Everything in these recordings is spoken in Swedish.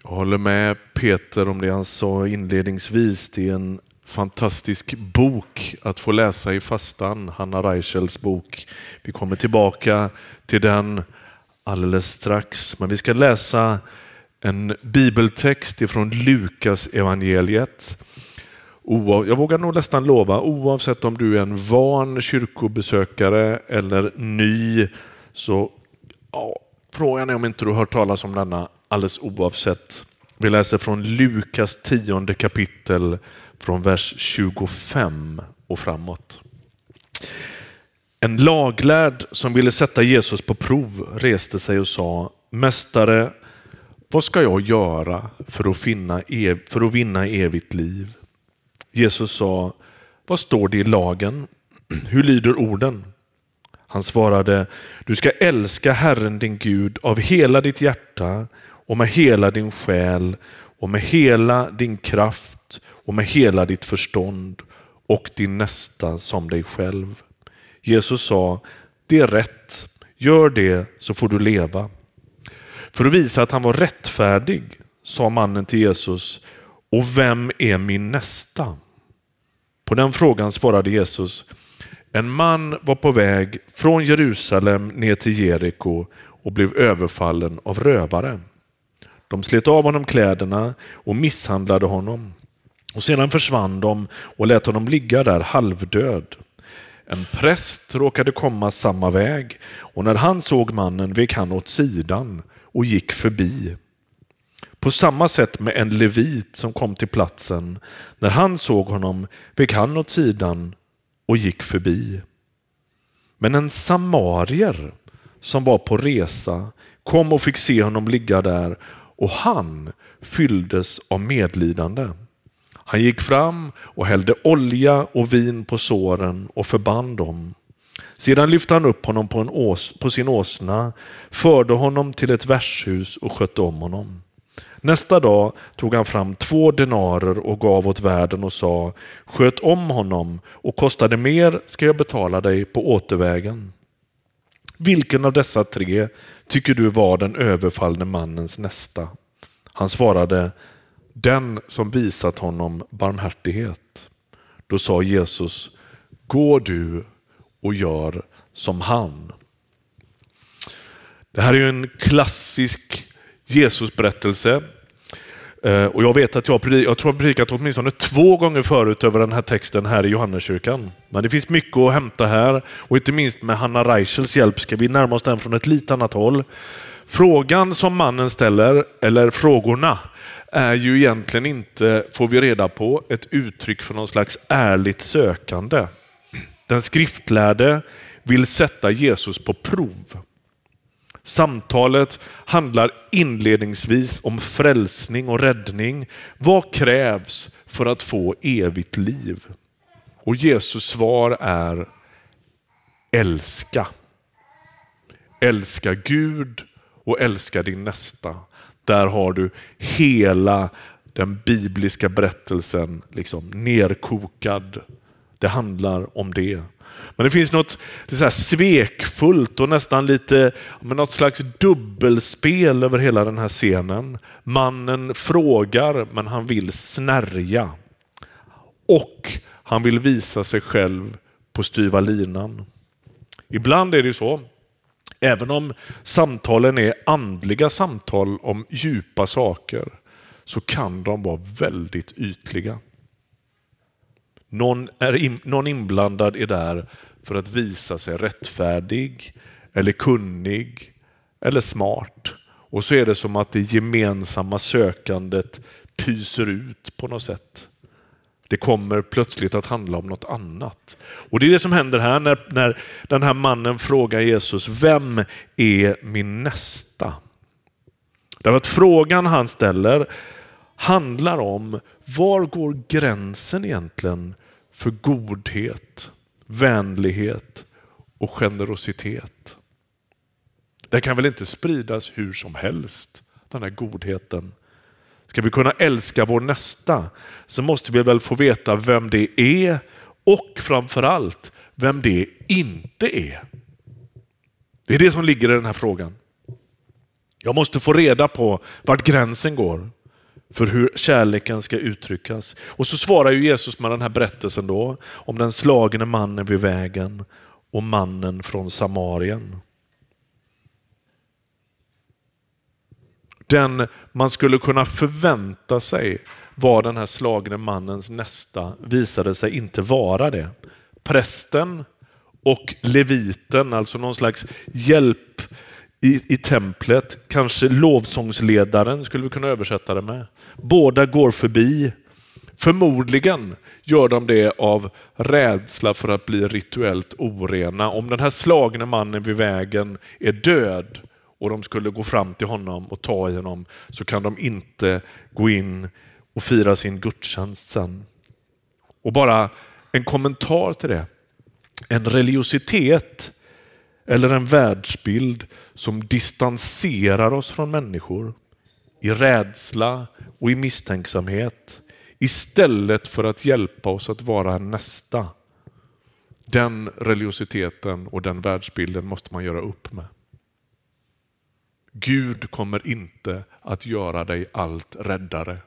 Jag håller med Peter om det han sa inledningsvis. Det är en fantastisk bok att få läsa i fastan, Hanna Reichels bok. Vi kommer tillbaka till den alldeles strax. Men vi ska läsa en bibeltext ifrån Lukas evangeliet. Jag vågar nog nästan lova, oavsett om du är en van kyrkobesökare eller ny, så frågan är om inte du har hört talas om denna alldeles oavsett. Vi läser från Lukas 10:e kapitel från vers 25 och framåt. En laglärd som ville sätta Jesus på prov reste sig och sa: Mästare, vad ska jag göra för att vinna evigt liv? Jesus sa: vad står det i lagen? Hur lyder orden? Han svarade: du ska älska Herren din Gud av hela ditt hjärta och med hela din själ och med hela din kraft och med hela ditt förstånd och din nästa som dig själv. Jesus sa: det är rätt, gör det så får du leva. För att visa att han var rättfärdig sa mannen till Jesus: och vem är min nästa? På den frågan svarade Jesus: en man var på väg från Jerusalem ner till Jeriko och blev överfallen av rövare. De slet av honom kläderna och misshandlade honom. Och sedan försvann de och lät honom ligga där halvdöd. En präst råkade komma samma väg, och när han såg mannen vek han åt sidan och gick förbi. På samma sätt med en levit som kom till platsen. När han såg honom vek han åt sidan och gick förbi. Men en samarier som var på resa kom och fick se honom ligga där, och han fylldes av medlidande. Han gick fram och hällde olja och vin på såren och förband dem. Sedan lyfte han upp honom på sin åsna, förde honom till ett värdshus och skötte om honom. Nästa dag tog han fram 2 denarer och gav åt värden och sa: sköt om honom, och kostade mer ska jag betala dig på återvägen. Vilken av dessa 3 tycker du var den överfallne mannens nästa? Han svarade: den som visat honom barmhärtighet. Då sa Jesus: gå du och gör som han. Det här är ju en klassisk Jesusberättelse. Och jag vet att jag tror jag har predikat åtminstone 2 gånger förut över den här texten här i Johanneskyrkan. Men det finns mycket att hämta här, och inte minst med Hanna Reichels hjälp ska vi närma oss den från ett lite annat håll. Frågan som mannen ställer, eller frågorna, är ju egentligen inte, får vi reda på, ett uttryck för någon slags ärligt sökande. Den skriftlärde vill sätta Jesus på prov. Samtalet handlar inledningsvis om frälsning och räddning. Vad krävs för att få evigt liv? Och Jesus svar är: älska. Älska Gud och älska din nästa. Där har du hela den bibliska berättelsen liksom nerkokad. Det handlar om det. Men det finns något så här svekfullt och nästan lite med något slags dubbelspel över hela den här scenen. Mannen frågar, men han vill snärja. Och han vill visa sig själv på styva linan. Ibland är det så, även om samtalen är andliga samtal om djupa saker, så kan de vara väldigt ytliga. Någon inblandad är där för att visa sig rättfärdig eller kunnig eller smart. Och så är det som att det gemensamma sökandet pyser ut på något sätt. Det kommer plötsligt att handla om något annat. Och det är det som händer här när den här mannen frågar Jesus: vem är min nästa? Därför att frågan han ställer handlar om: var går gränsen egentligen för godhet, vänlighet och generositet? Den kan väl inte spridas hur som helst, den här godheten. Ska vi kunna älska vår nästa så måste vi väl få veta vem det är, och framförallt vem det inte är. Det är det som ligger i den här frågan. Jag måste få reda på vart gränsen går. för hur kärleken ska uttryckas. Och så svarar ju Jesus med den här berättelsen då om den slagne mannen vid vägen och mannen från Samarien. Den man skulle kunna förvänta sig var den här slagne mannens nästa visade sig inte vara det. Prästen och leviten, alltså någon slags hjälp i templet, kanske lovsångsledaren skulle vi kunna översätta det med. Båda går förbi. Förmodligen gör de det av rädsla för att bli rituellt orena. Om den här slagne mannen vid vägen är död och de skulle gå fram till honom och ta i honom, så kan de inte gå in och fira sin gudstjänst sen. Och bara en kommentar till det. En religiositet eller en världsbild som distanserar oss från människor i rädsla och i misstänksamhet istället för att hjälpa oss att vara en nästa. Den religiositeten och den världsbilden måste man göra upp med. Gud kommer inte att göra dig allt räddare.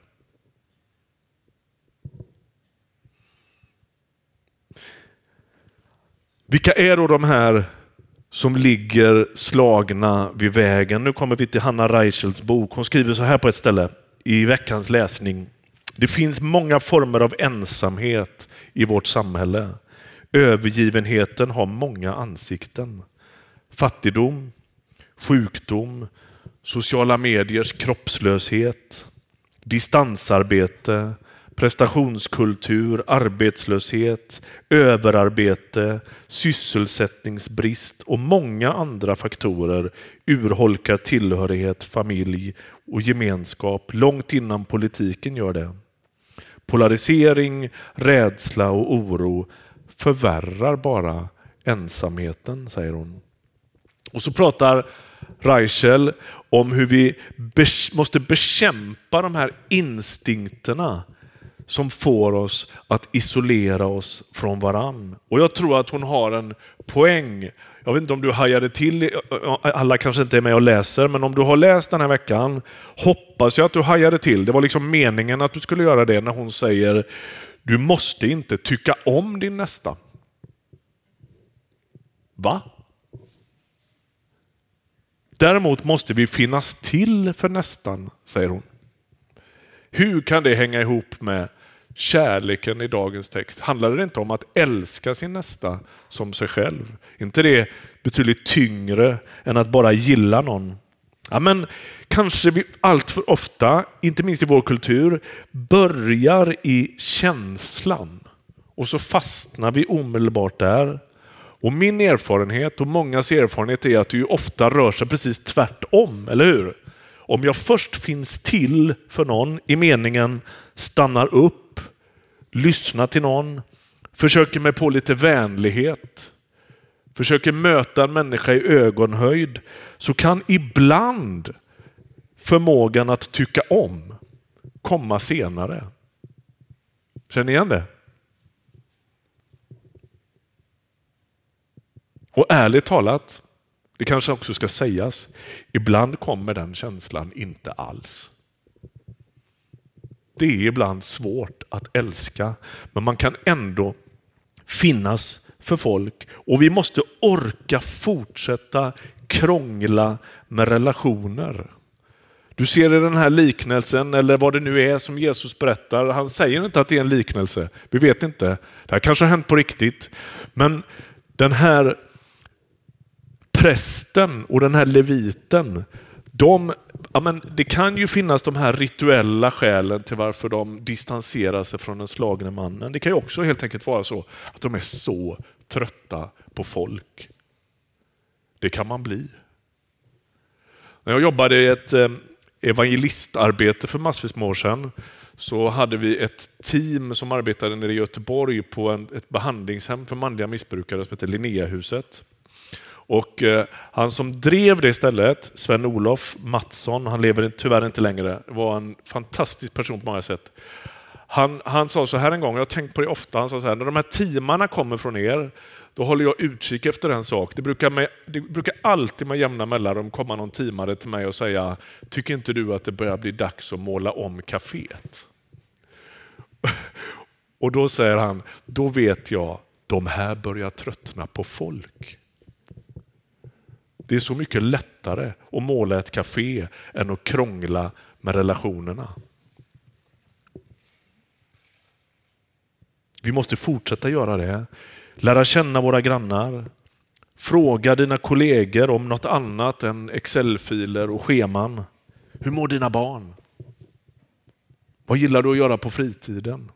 Vilka är då de här som ligger slagna vid vägen? Nu kommer vi till Hannah Reichels bok. Hon skriver så här på ett ställe i veckans läsning. Det finns många former av ensamhet i vårt samhälle. Övergivenheten har många ansikten. Fattigdom, sjukdom, sociala mediers kroppslöshet, distansarbete, prestationskultur, arbetslöshet, överarbete, sysselsättningsbrist och många andra faktorer urholkar tillhörighet, familj och gemenskap långt innan politiken gör det. Polarisering, rädsla och oro förvärrar bara ensamheten, säger hon. Och så pratar Reichel om hur vi måste bekämpa de här instinkterna som får oss att isolera oss från varann. Och jag tror att hon har en poäng. Jag vet inte om du hajade till, alla kanske inte är med och läser, men om du har läst den här veckan hoppas jag att du hajade till. Det var liksom meningen att du skulle göra det när hon säger du måste inte tycka om din nästa. Va? Däremot måste vi finnas till för nästan, säger hon. Hur kan det hänga ihop med kärleken i dagens text? Handlar det inte om att älska sin nästa som sig själv? Inte det betydligt tyngre än att bara gilla någon? Ja, men kanske vi allt för ofta, inte minst i vår kultur, börjar i känslan och så fastnar vi omedelbart där. Och min erfarenhet och mångas erfarenhet är att det ju ofta rör sig precis tvärtom, eller hur? Om jag först finns till för någon i meningen stannar upp, lyssnar till någon, försöker mig på lite vänlighet, försöker möta en människa i ögonhöjd, så kan ibland förmågan att tycka om komma senare. Känner ni igen det? Och ärligt talat, det kanske också ska sägas, ibland kommer den känslan inte alls. Det är ibland svårt att älska, men man kan ändå finnas för folk. Och vi måste orka fortsätta krångla med relationer. Du ser i den här liknelsen, eller vad det nu är som Jesus berättar, han säger inte att det är en liknelse. Vi vet inte. Det här kanske har hänt på riktigt. Men den här prästen och den här leviten, det kan ju finnas de här rituella skälen till varför de distanserar sig från den slagne mannen. Det kan ju också helt enkelt vara så att de är så trötta på folk. Det kan man bli. När jag jobbade i ett evangelistarbete för massvis med år sedan, så hade vi ett team som arbetade nere i Göteborg på ett behandlingshem för manliga missbrukare som heter Linnéahuset. Och han som drev det stället, Sven-Olof Mattsson, han lever tyvärr inte längre, var en fantastisk person på många sätt. Han sa så här en gång, jag har tänkt på det ofta, han sa så här: när de här timarna kommer från er, då håller jag utkik efter en sak. Det brukar alltid med jämna mellanrum komma någon timare till mig och säga: tycker inte du att det börjar bli dags att måla om kaféet? Och då säger han, då vet jag, de här börjar tröttna på folk. Det är så mycket lättare att måla ett café än att krångla med relationerna. Vi måste fortsätta göra det. Lära känna våra grannar. Fråga dina kollegor om något annat än Excel-filer och scheman. Hur mår dina barn? Vad gillar du att göra på fritiden?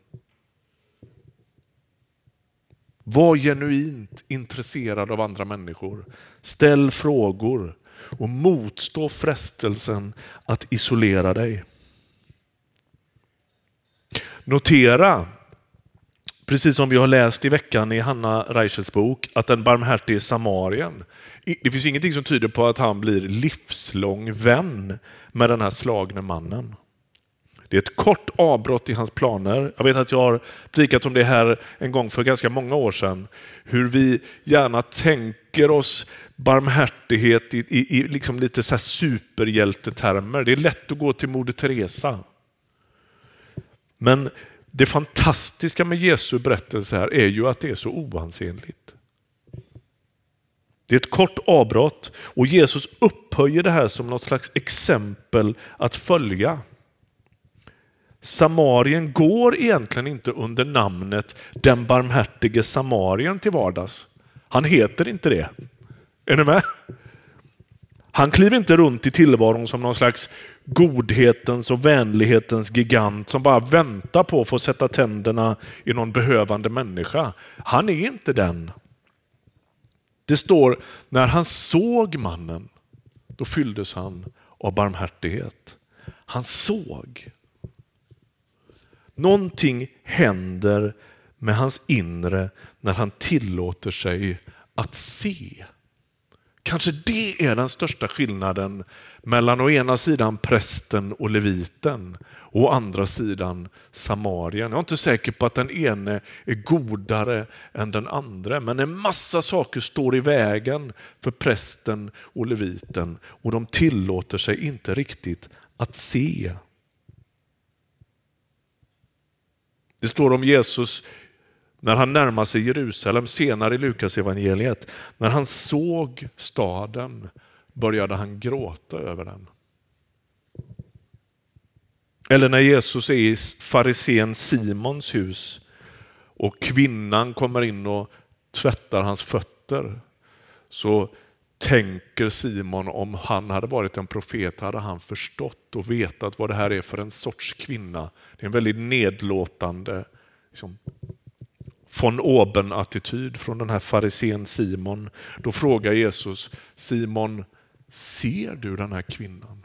Var genuint intresserad av andra människor. Ställ frågor och motstå frestelsen att isolera dig. Notera, precis som vi har läst i veckan i Hanna Reichels bok, att den barmhärtige samarien, det finns ingenting som tyder på att han blir livslång vän med den här slagne mannen. Det är ett kort avbrott i hans planer. Jag vet att jag har predikat om det här en gång för ganska många år sedan. Hur vi gärna tänker oss barmhärtighet i liksom lite så här superhjältetermer. Det är lätt att gå till Moder Teresa. Men det fantastiska med Jesu berättelse här är ju att det är så oansenligt. Det är ett kort avbrott och Jesus upphöjer det här som något slags exempel att följa. Samarien går egentligen inte under namnet den barmhärtige samarien till vardags. Han heter inte det. Är ni med? Han kliver inte runt i tillvaron som någon slags godhetens och vänlighetens gigant som bara väntar på att få sätta tänderna i någon behövande människa. Han är inte den. Det står, när han såg mannen, då fylldes han av barmhärtighet. Han såg. Någonting händer med hans inre när han tillåter sig att se. Kanske det är den största skillnaden mellan å ena sidan prästen och leviten och å andra sidan samarien. Jag är inte säker på att den ene är godare än den andra, men en massa saker står i vägen för prästen och leviten och de tillåter sig inte riktigt att se. Det står om Jesus när han närmar sig Jerusalem senare i Lukas evangeliet. När han såg staden började han gråta över den. Eller när Jesus är i farisén Simons hus och kvinnan kommer in och tvättar hans fötter, så tänker Simon, om han hade varit en profet hade han förstått och vetat vad det här är för en sorts kvinna. Det är en väldigt nedlåtande von oben-attityd från den här farisén Simon. Då frågar Jesus, Simon, ser du den här kvinnan?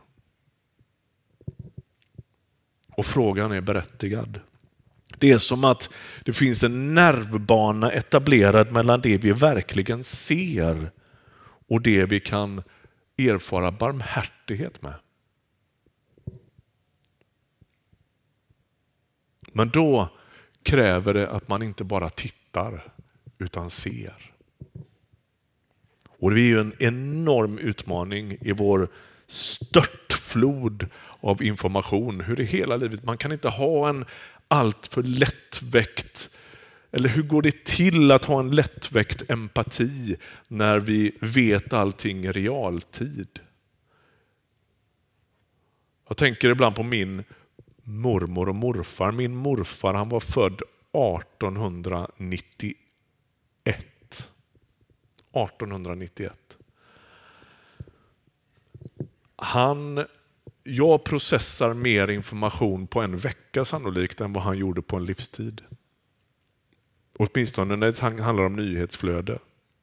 Och frågan är berättigad. Det är som att det finns en nervbana etablerad mellan det vi verkligen ser och det vi kan erfara barmhärtighet med. Men då kräver det att man inte bara tittar utan ser. Och det är ju en enorm utmaning i vår störtflod av information. Hur det hela livet, man kan inte ha en allt för lättväckt, eller hur går det till att ha en lättväckt empati när vi vet allting i realtid? Jag tänker ibland på min mormor och morfar. Min morfar, han var född 1891. 1891. Jag processar mer information på en vecka sannolikt än vad han gjorde på en livstid. Åtminstone när det handlar om nyhetsflöde.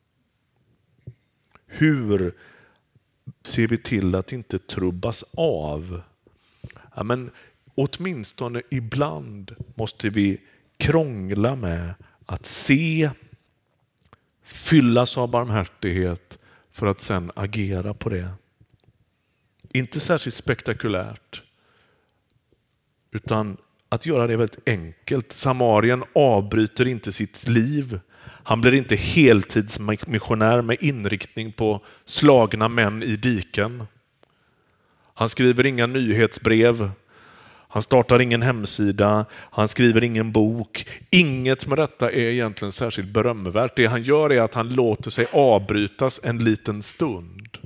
Hur ser vi till att inte trubbas av? Ja, men åtminstone ibland måste vi krångla med att se, fyllas av barmhärtighet för att sedan agera på det. Inte särskilt spektakulärt, utan att göra det väldigt enkelt. Samarien avbryter inte sitt liv. Han blir inte heltidsmissionär med inriktning på slagna män i diken. Han skriver inga nyhetsbrev. Han startar ingen hemsida. Han skriver ingen bok. Inget med detta är egentligen särskilt berömvärt. Det han gör är att han låter sig avbrytas en liten stund.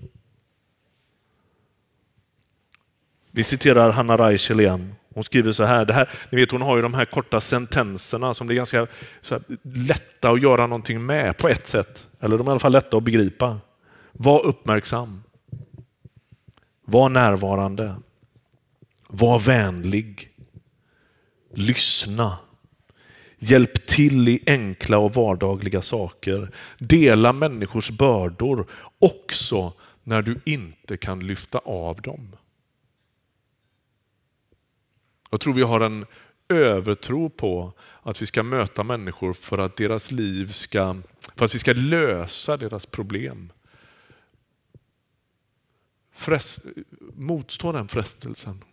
Vi citerar Hannah Reichel igen. Hon skriver så här, ni vet, hon har ju de här korta sentenserna som det är ganska så här, lätta att göra någonting med på ett sätt. Eller de är i alla fall lätta att begripa. Var uppmärksam. Var närvarande. Var vänlig. Lyssna. Hjälp till i enkla och vardagliga saker. Dela människors bördor också när du inte kan lyfta av dem. Jag tror vi har en övertro på att vi ska möta människor för att deras liv för att vi ska lösa deras problem. Motstå den frestelsen.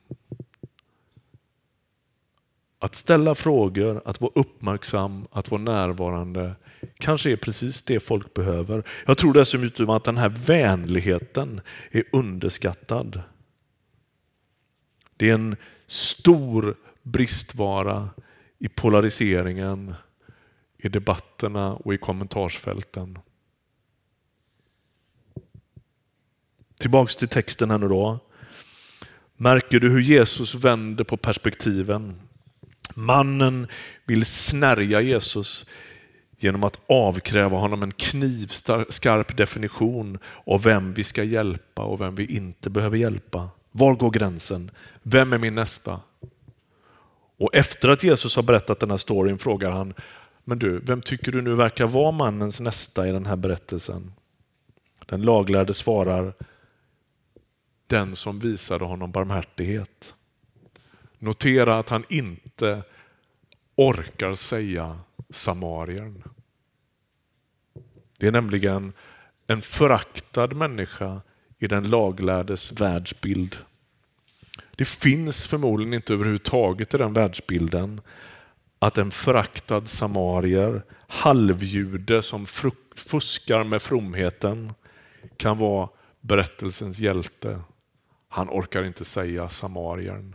Att ställa frågor, att vara uppmärksam, att vara närvarande kanske är precis det folk behöver. Jag tror dessutom att den här vänligheten är underskattad. Det är en stor bristvara i polariseringen, i debatterna och i kommentarsfälten. Tillbaks till texten här nu då. Märker du hur Jesus vänder på perspektiven? Mannen vill snärja Jesus genom att avkräva honom en knivskarp definition av vem vi ska hjälpa och vem vi inte behöver hjälpa. Var går gränsen? Vem är min nästa? Och efter att Jesus har berättat den här storyn frågar han, men du, vem tycker du nu verkar vara mannens nästa i den här berättelsen? Den laglärde svarar, den som visade honom barmhärtighet. Notera att han inte orkar säga samariern. Det är nämligen en föraktad människa i den laglärdes världsbild. Det finns förmodligen inte överhuvudtaget i den världsbilden att en föraktad samarier, halvjude som fuskar med fromheten, kan vara berättelsens hjälte. Han orkar inte säga samariern.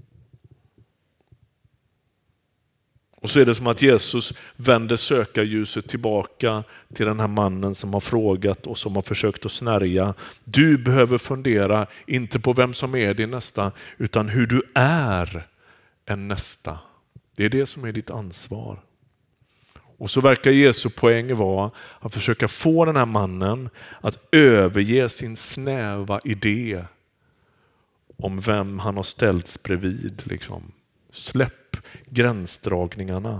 Och så är det som att Jesus vänder sökarljuset tillbaka till den här mannen som har frågat och som har försökt att snärja. Du behöver fundera inte på vem som är din nästa, utan hur du är en nästa. Det är det som är ditt ansvar. Och så verkar Jesu poäng vara att försöka få den här mannen att överge sin snäva idé om vem han har ställts bredvid. Liksom. Släpp gränsdragningarna.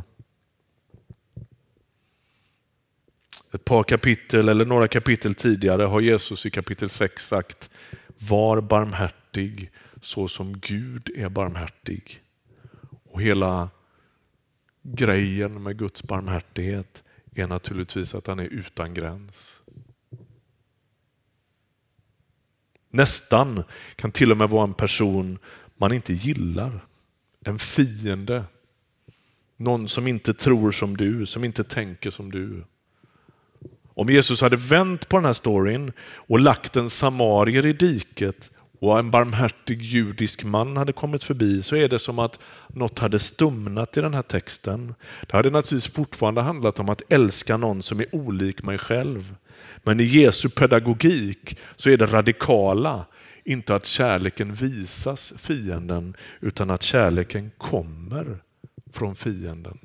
Ett par kapitel eller några kapitel tidigare har Jesus i kapitel 6 sagt: var barmhärtig så som Gud är barmhärtig. Och hela grejen med Guds barmhärtighet är naturligtvis att han är utan gräns. Nästan kan till och med vara en person man inte gillar. En fiende. Någon som inte tror som du, som inte tänker som du. Om Jesus hade vänt på den här storyn och lagt en samarier i diket och en barmhärtig judisk man hade kommit förbi, så är det som att något hade stumnat i den här texten. Det hade naturligtvis fortfarande handlat om att älska någon som är olik mig själv. Men i Jesu pedagogik så är det radikala inte att kärleken visas fienden, utan att kärleken kommer från fienden.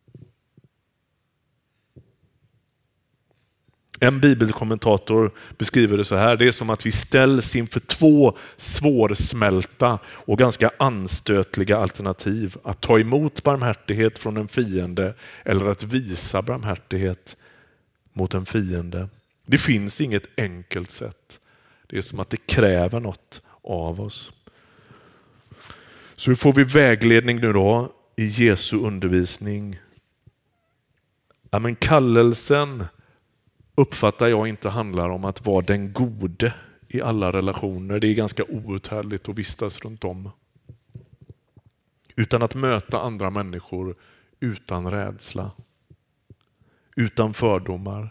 En bibelkommentator beskriver det så här: det är som att vi ställs inför två svårsmälta och ganska anstötliga alternativ. Att ta emot barmhärtighet från en fiende eller att visa barmhärtighet mot en fiende. Det finns inget enkelt sätt. Det är som att det kräver något av oss. Så hur får vi vägledning nu då i Jesu undervisning? Ja, men kallelsen uppfattar jag inte handlar om att vara den gode i alla relationer. Det är ganska outhärdligt att vistas runt om. utan att möta andra människor utan rädsla, utan fördomar.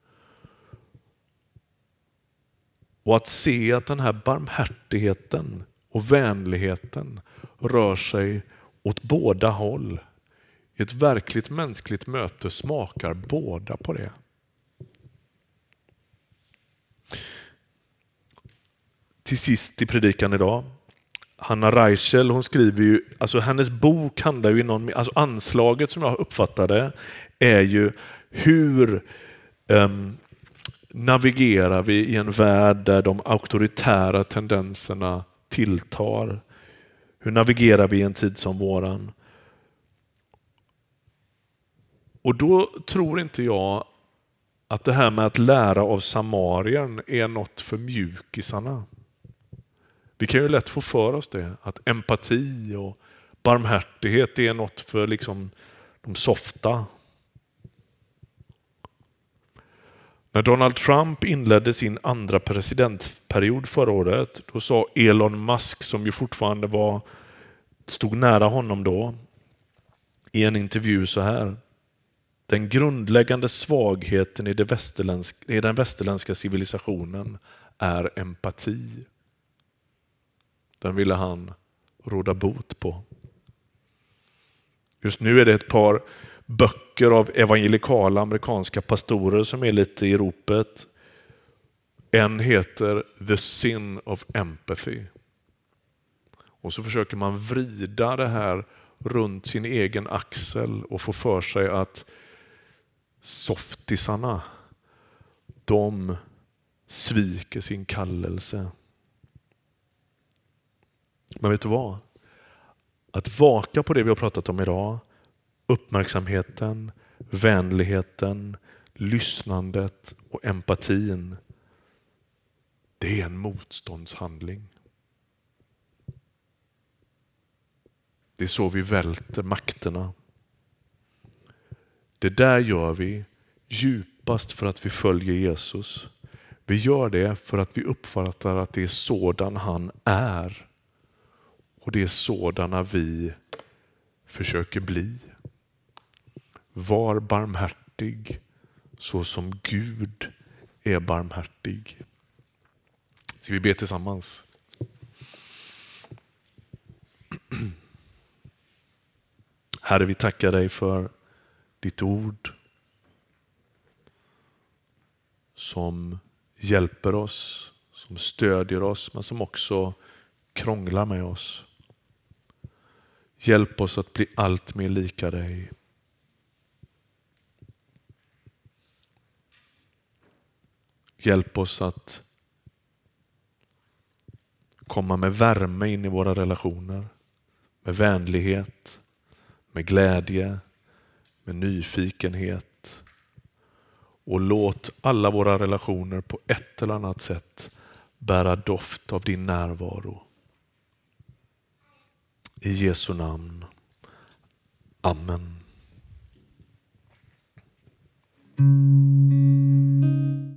Och att se att den här barmhärtigheten och vänligheten rör sig åt båda håll. Ett verkligt mänskligt möte smakar båda på det. Till sist i predikan idag. Hanna Reichel, hon skriver ju, alltså hennes bok handlar ju alltså anslaget som jag uppfattar det är ju hur navigerar vi i en värld där de auktoritära tendenserna tilltar? Hur navigerar vi i en tid som våran? Och då tror inte jag att det här med att lära av Samarien är något för mjukisarna. Vi kan ju lätt få för oss det, att empati och barmhärtighet är något för liksom de softa. När Donald Trump inledde sin andra presidentperiod förra året, då sa Elon Musk, som ju fortfarande stod nära honom då, i en intervju så här: den grundläggande svagheten i den västerländska civilisationen är empati. Den ville han råda bot på. Just nu är det ett par böcker av evangelikala amerikanska pastorer som är lite i ropet. En heter The Sin of Empathy. Och så försöker man vrida det här runt sin egen axel och få för sig att softisarna, de sviker sin kallelse. Men vet du vad? Att vaka på det vi har pratat om idag, uppmärksamheten, vänligheten, lyssnandet och empatin, det är en motståndshandling. Det är så vi välter makterna. Det där gör vi djupast för att vi följer Jesus. Vi gör det för att vi uppfattar att det är sådan han är. Och det är sådana vi försöker bli. Var barmhärtig så som Gud är barmhärtig. Ska vi be tillsammans? Herre, vi tackar dig för ditt ord som hjälper oss, som stödjer oss, men som också krånglar med oss. Hjälp oss att bli allt mer lika dig. Hjälp oss att komma med värme in i våra relationer. Med vänlighet, med glädje, med nyfikenhet. Och låt alla våra relationer på ett eller annat sätt bära doft av din närvaro. I Jesu namn. Amen.